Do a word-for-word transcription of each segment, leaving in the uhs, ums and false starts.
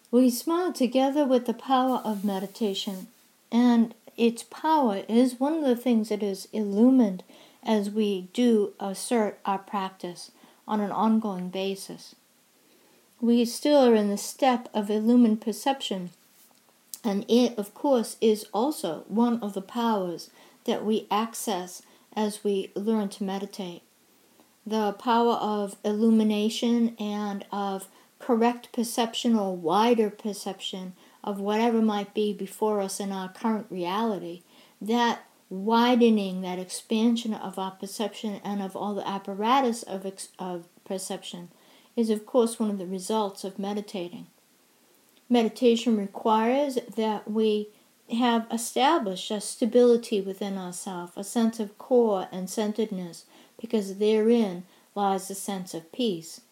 We smile together with the power of meditation, and its power is one of the things that is illumined as we do assert our practice on an ongoing basis. We still are in the step of illumined perception, and it, of course, is also one of the powers that we access as we learn to meditate. The power of illumination and of correct perception or wider perception of whatever might be before us in our current reality, that widening, that expansion of our perception and of all the apparatus of, ex- of perception is, of course, one of the results of meditating. Meditation requires that we have established a stability within ourselves, a sense of core and centeredness, because therein lies the sense of peace.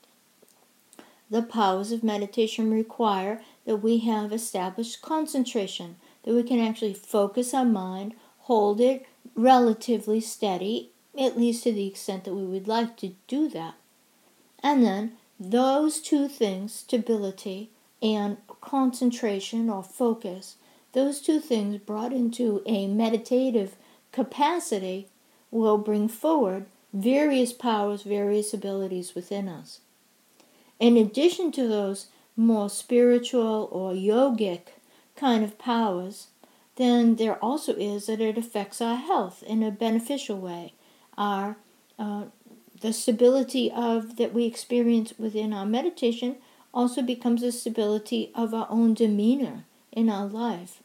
The powers of meditation require that we have established concentration, that we can actually focus our mind, hold it relatively steady, at least to the extent that we would like to do that. And then those two things, stability and concentration or focus, those two things brought into a meditative capacity will bring forward various powers, various abilities within us. In addition to those more spiritual or yogic kind of powers, then there also is that it affects our health in a beneficial way. Our uh, the stability of that we experience within our meditation also becomes a stability of our own demeanor in our life.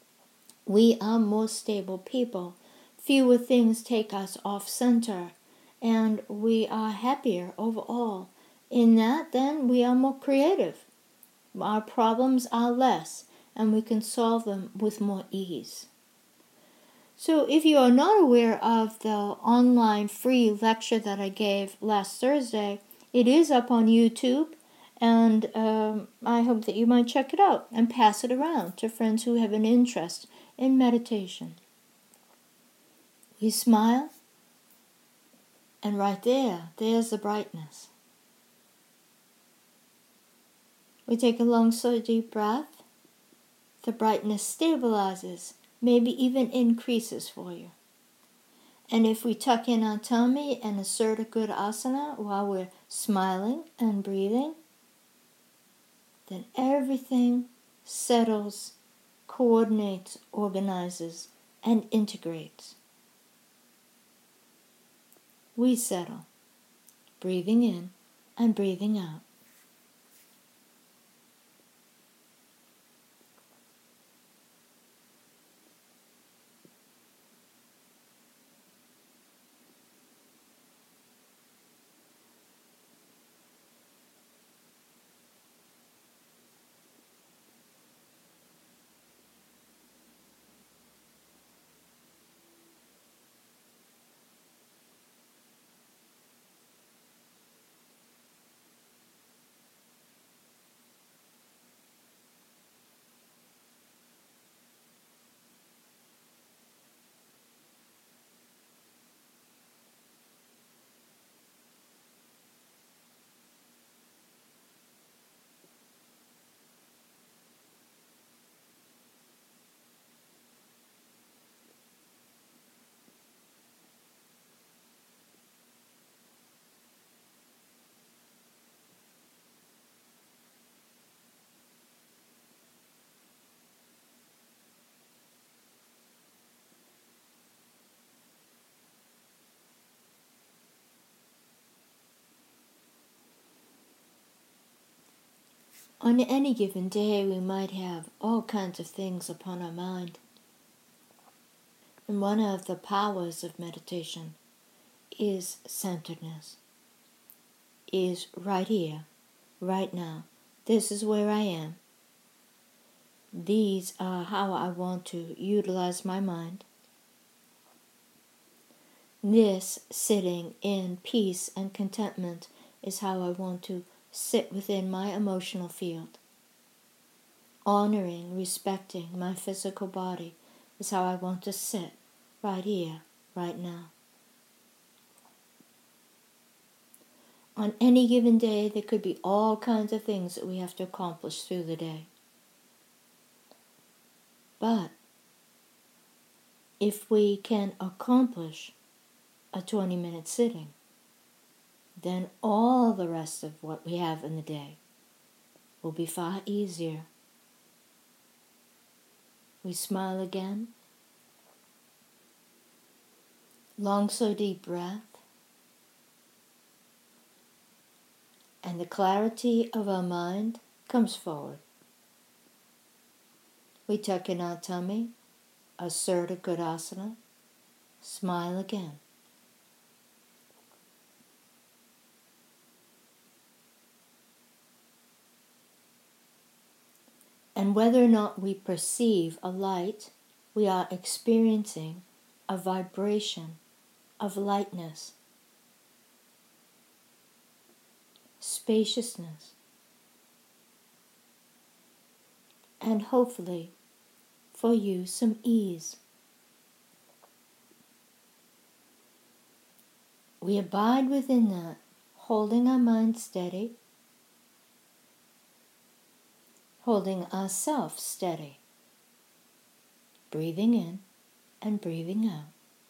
We are more stable people. Fewer things take us off center, and we are happier overall. In that, then, we are more creative. Our problems are less, and we can solve them with more ease. So if you are not aware of the online free lecture that I gave last Thursday, it is up on YouTube, and um, I hope that you might check it out and pass it around to friends who have an interest in meditation. We smile, and right there, there's the brightness. We take a long, slow, deep breath. The brightness stabilizes, maybe even increases for you. And if we tuck in our tummy and assert a good asana while we're smiling and breathing, then everything settles, coordinates, organizes, and integrates. We settle, breathing in and breathing out. On any given day, we might have all kinds of things upon our mind. And one of the powers of meditation is centeredness, is right here, right now. This is where I am. These are how I want to utilize my mind. This sitting in peace and contentment is how I want to sit within my emotional field. Honoring, respecting my physical body is how I want to sit right here, right now. On any given day, there could be all kinds of things that we have to accomplish through the day. But if we can accomplish a twenty minute sitting, then all the rest of what we have in the day will be far easier. We smile again. Long, slow, deep breath. And the clarity of our mind comes forward. We tuck in our tummy, assert a Godasana, smile again. And whether or not we perceive a light, we are experiencing a vibration of lightness, spaciousness, and hopefully for you some ease. We abide within that, holding our mind steady, holding ourselves steady, breathing in and breathing out.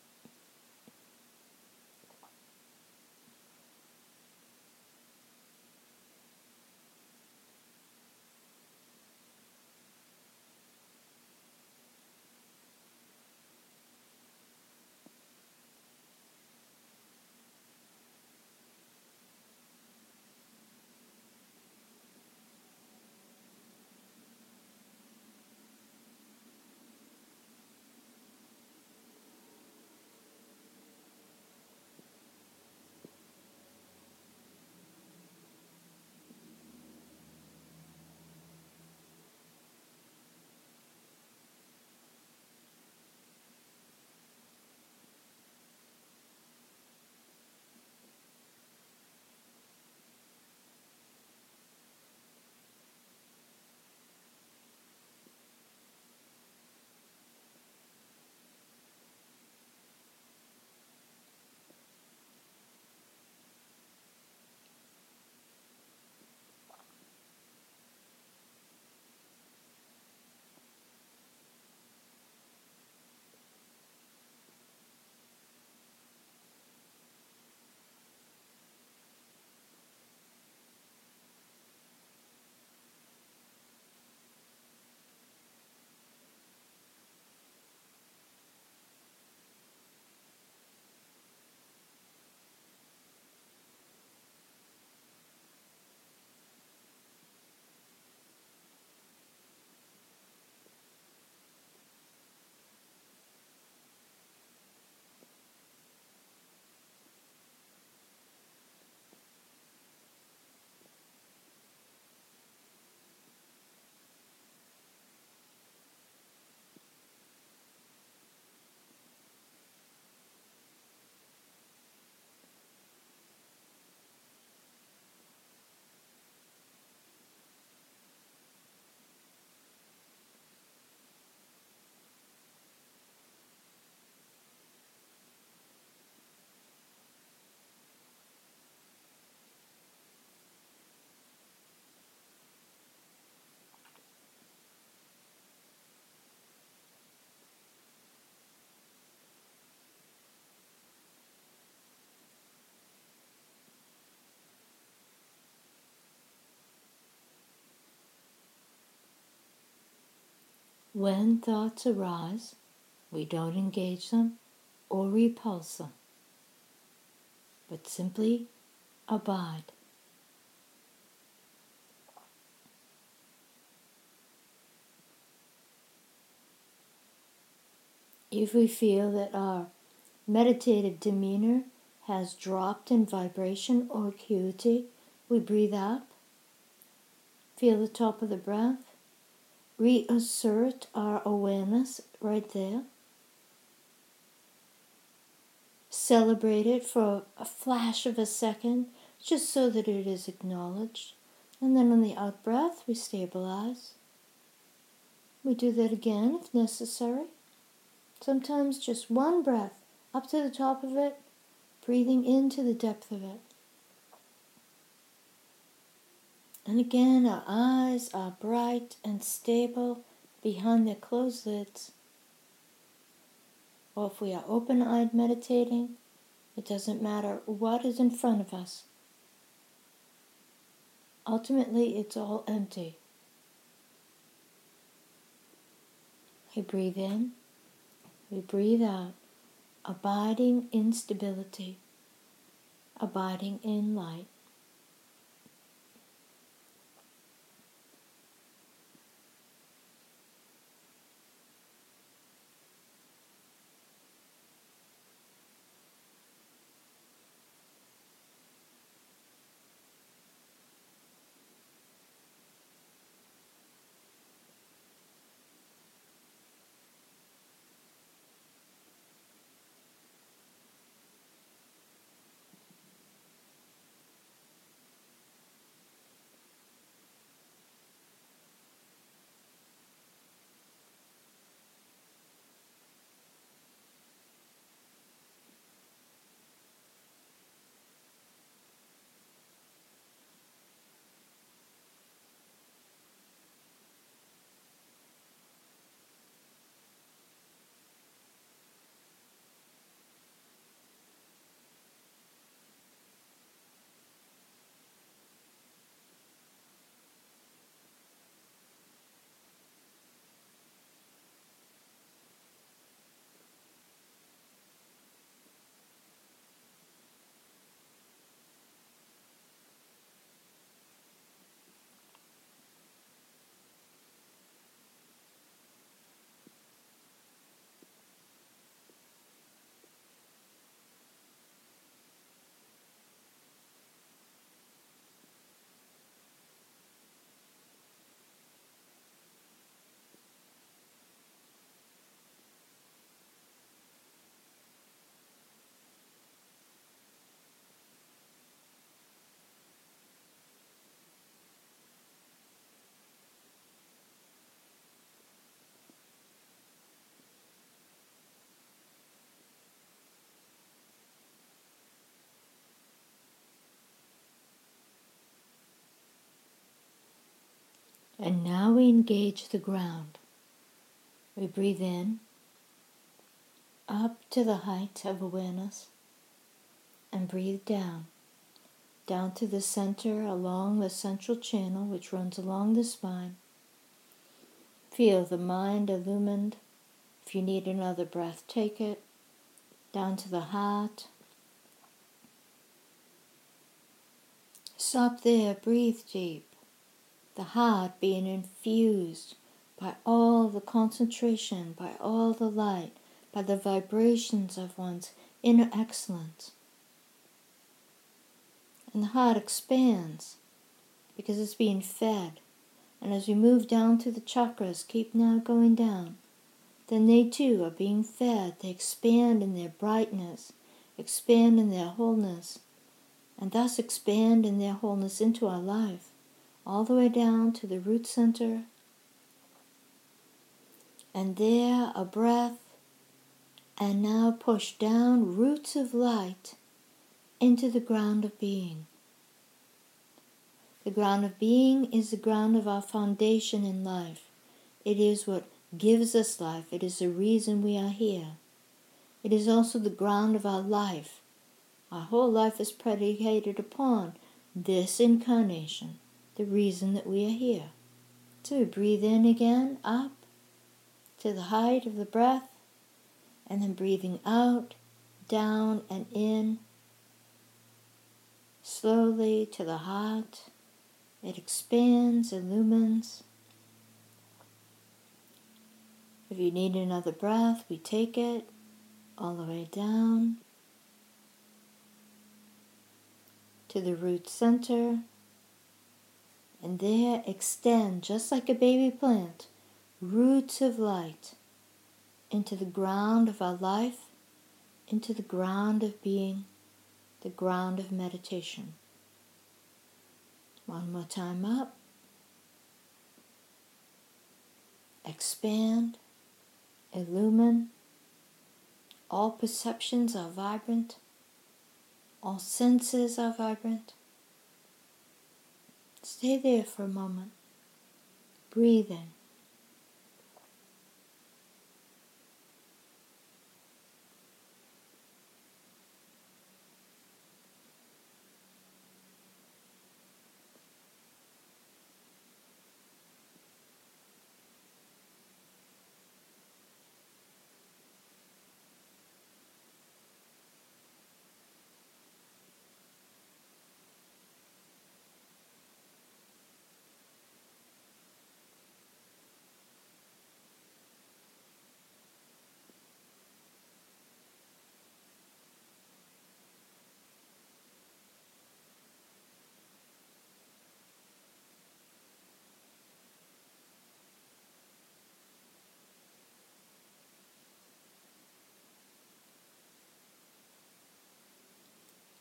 When thoughts arise, we don't engage them or repulse them, but simply abide. If we feel that our meditative demeanor has dropped in vibration or acuity, we breathe out, feel the top of the breath, reassert our awareness right there, celebrate it for a flash of a second, just so that it is acknowledged, and then on the out breath we stabilize. We do that again if necessary. Sometimes just one breath up to the top of it, breathing into the depth of it. And again, our eyes are bright and stable behind their closed lids, or if we are open-eyed meditating, it doesn't matter what is in front of us. Ultimately, it's all empty. We breathe in, we breathe out, abiding in stability, abiding in light. And now we engage the ground. We breathe in, up to the height of awareness, and breathe down, down to the center, along the central channel which runs along the spine. Feel the mind illumined. If you need another breath, take it. Down to the heart. Stop there, breathe deep. The heart being infused by all the concentration, by all the light, by the vibrations of one's inner excellence. And the heart expands because it's being fed. And as we move down through the chakras, keep now going down, then they too are being fed. They expand in their brightness, expand in their wholeness, and thus expand in their wholeness into our life, all the way down to the root center. And there a breath, and now push down roots of light into the ground of being. The ground of being is the ground of our foundation in life. It is what gives us life. It is the reason we are here. It is also the ground of our life. Our whole life is predicated upon this incarnation, the reason that we are here. So we breathe in again, up to the height of the breath, and then breathing out, down and in, slowly to the heart. It expands, illumines. If you need another breath, we take it all the way down to the root center, and there extend, just like a baby plant, roots of light into the ground of our life, into the ground of being, the ground of meditation. One more time up. Expand, illumine. All perceptions are vibrant. All senses are vibrant. Stay there for a moment. Breathe in.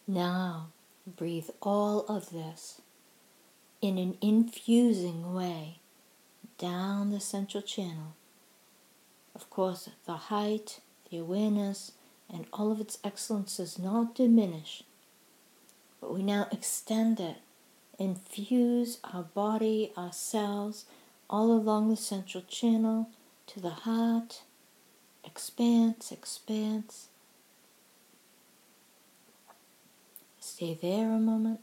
Now, breathe all of this in an infusing way down the central channel. Of course, the height, the awareness, and all of its excellence does not diminish, but we now extend it, infuse our body, our cells, all along the central channel to the heart. Expanse, expanse. Stay there a moment.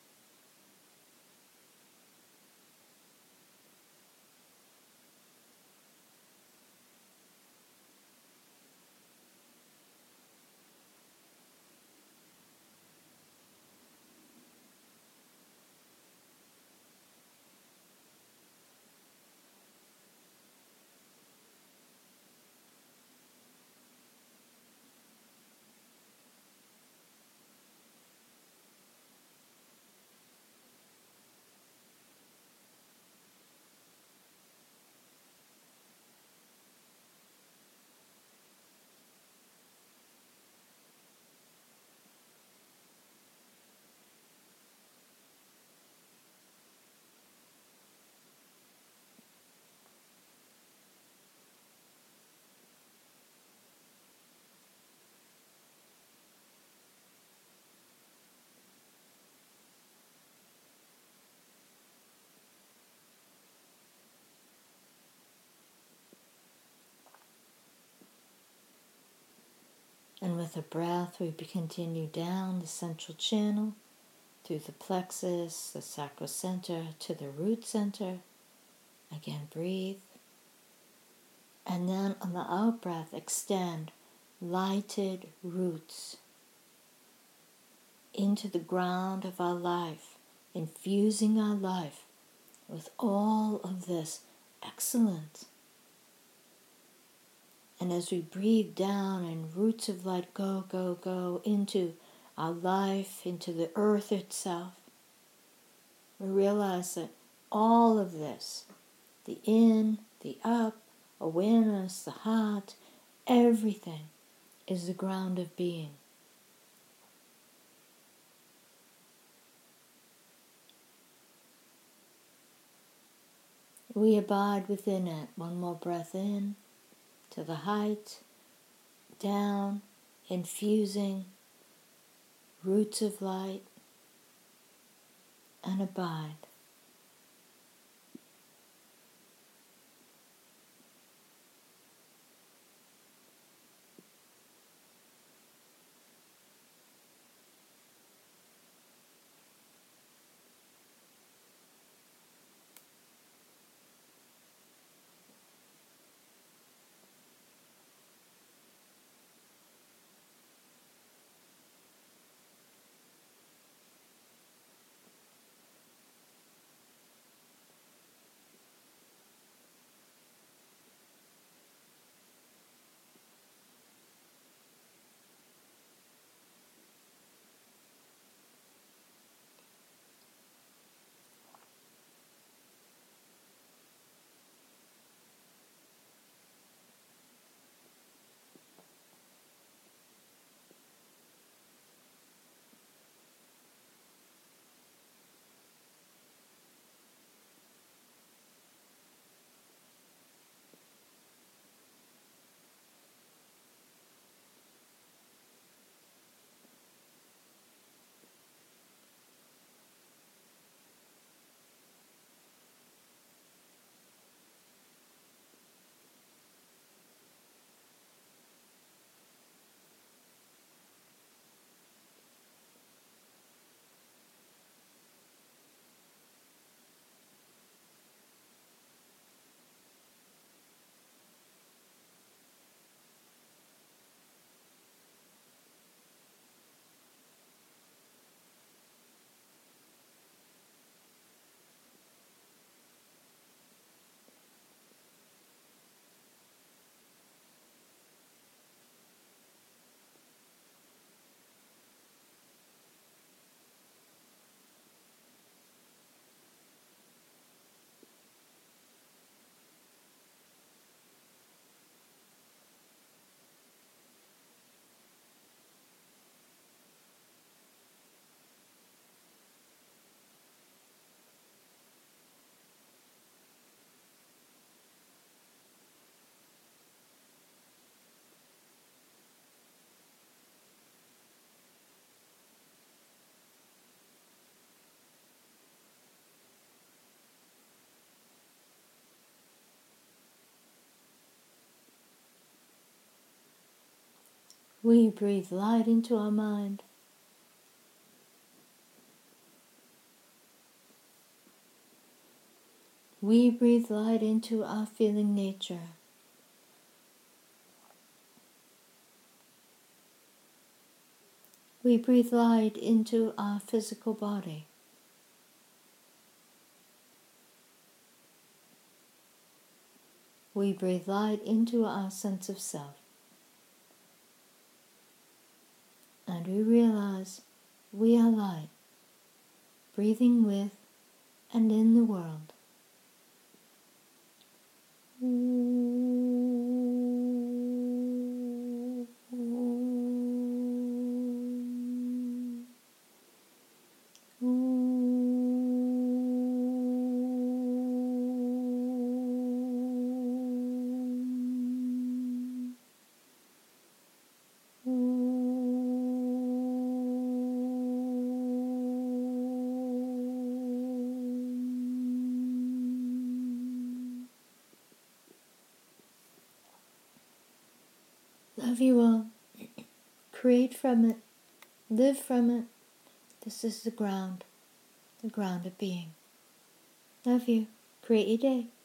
And with a breath, we continue down the central channel, through the plexus, the sacral center, to the root center. Again, breathe. And then on the out breath, extend lighted roots into the ground of our life, infusing our life with all of this excellence. And as we breathe down and roots of light go, go, go into our life, into the earth itself, we realize that all of this, the in, the up, awareness, the heart, everything is the ground of being. We abide within it. One more breath in to the height, down, infusing roots of light, and abide. We breathe light into our mind. We breathe light into our feeling nature. We breathe light into our physical body. We breathe light into our sense of self. And we realize we are light, breathing with and in the world. Love you all. Create from it. Live from it. This is the ground. The ground of being. Love you. Create your day.